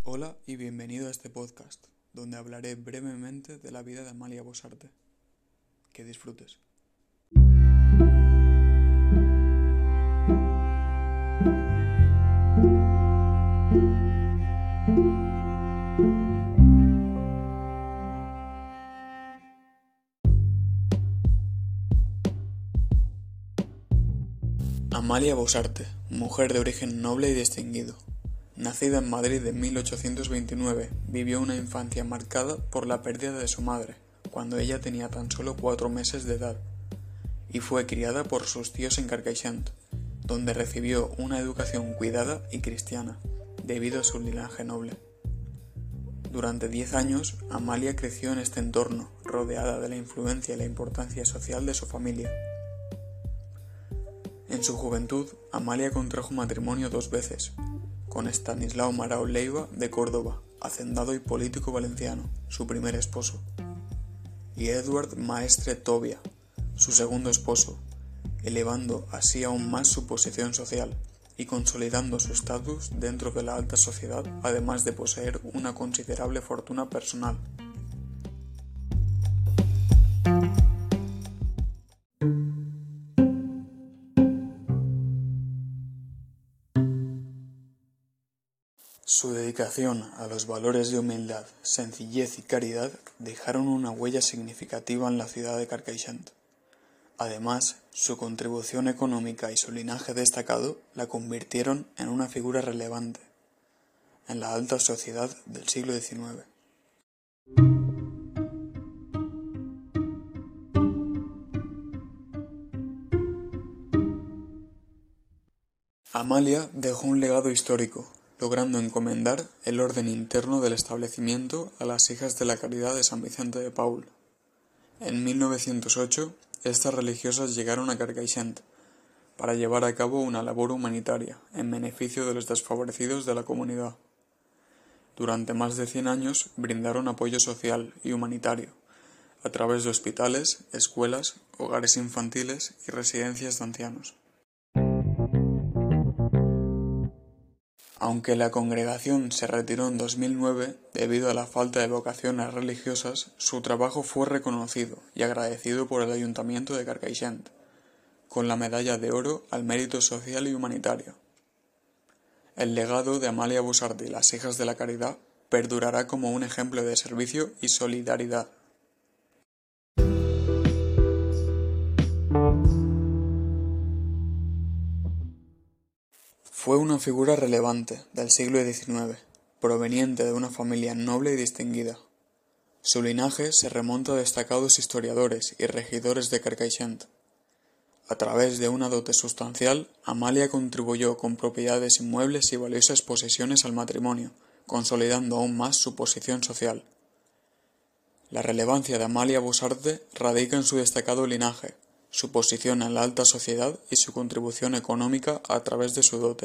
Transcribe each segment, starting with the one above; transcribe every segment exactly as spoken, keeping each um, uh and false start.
Hola y bienvenido a este podcast, donde hablaré brevemente de la vida de Amalia Bosarte. Que disfrutes. Amalia Bosarte, mujer de origen noble y distinguido. Nacida en Madrid en mil ochocientos veintinueve, vivió una infancia marcada por la pérdida de su madre, cuando ella tenía tan solo cuatro meses de edad, y fue criada por sus tíos en Carcaixent, donde recibió una educación cuidada y cristiana, debido a su linaje noble. Durante diez años, Amalia creció en este entorno, rodeada de la influencia y la importancia social de su familia. En su juventud, Amalia contrajo matrimonio dos veces, con Estanislao Marao Leiva de Córdoba, hacendado y político valenciano, su primer esposo, y Eduard Maestre Tobia, su segundo esposo, elevando así aún más su posición social y consolidando su estatus dentro de la alta sociedad, además de poseer una considerable fortuna personal. Su dedicación a los valores de humildad, sencillez y caridad dejaron una huella significativa en la ciudad de Carcaixent. Además, su contribución económica y su linaje destacado la convirtieron en una figura relevante en la alta sociedad del siglo diecinueve. Amalia dejó un legado histórico, logrando encomendar el orden interno del establecimiento a las Hijas de la Caridad de San Vicente de Paúl. En mil novecientos ocho, estas religiosas llegaron a Carcaixent para llevar a cabo una labor humanitaria en beneficio de los desfavorecidos de la comunidad. Durante más de cien años brindaron apoyo social y humanitario a través de hospitales, escuelas, hogares infantiles y residencias de ancianos. Aunque la congregación se retiró en dos mil nueve debido a la falta de vocaciones religiosas, su trabajo fue reconocido y agradecido por el Ayuntamiento de Carcaixent, con la Medalla de Oro al Mérito Social y Humanitario. El legado de Amalia Bosarte y las Hijas de la Caridad perdurará como un ejemplo de servicio y solidaridad. Fue una figura relevante del siglo diecinueve, proveniente de una familia noble y distinguida. Su linaje se remonta a destacados historiadores y regidores de Carcaixent. A través de una dote sustancial, Amalia contribuyó con propiedades inmuebles y valiosas posesiones al matrimonio, consolidando aún más su posición social. La relevancia de Amalia Bosarte radica en su destacado linaje, su posición en la alta sociedad y su contribución económica a través de su dote.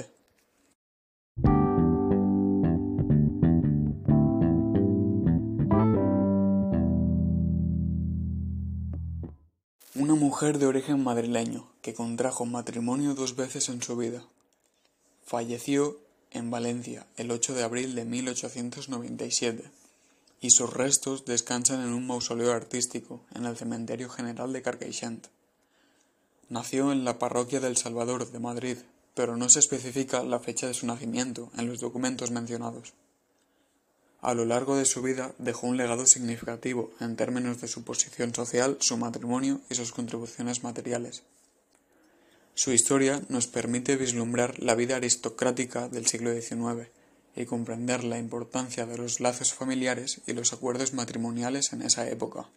Una mujer de origen madrileño que contrajo matrimonio dos veces en su vida. Falleció en Valencia el ocho de abril de mil ochocientos noventa y siete y sus restos descansan en un mausoleo artístico en el Cementerio General de Carcaixent. Nació en la parroquia del Salvador de Madrid, pero no se especifica la fecha de su nacimiento en los documentos mencionados. A lo largo de su vida dejó un legado significativo en términos de su posición social, su matrimonio y sus contribuciones materiales. Su historia nos permite vislumbrar la vida aristocrática del siglo diecinueve y comprender la importancia de los lazos familiares y los acuerdos matrimoniales en esa época.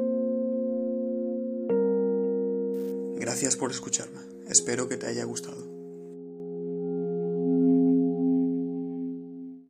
Gracias por escucharme. Espero que te haya gustado.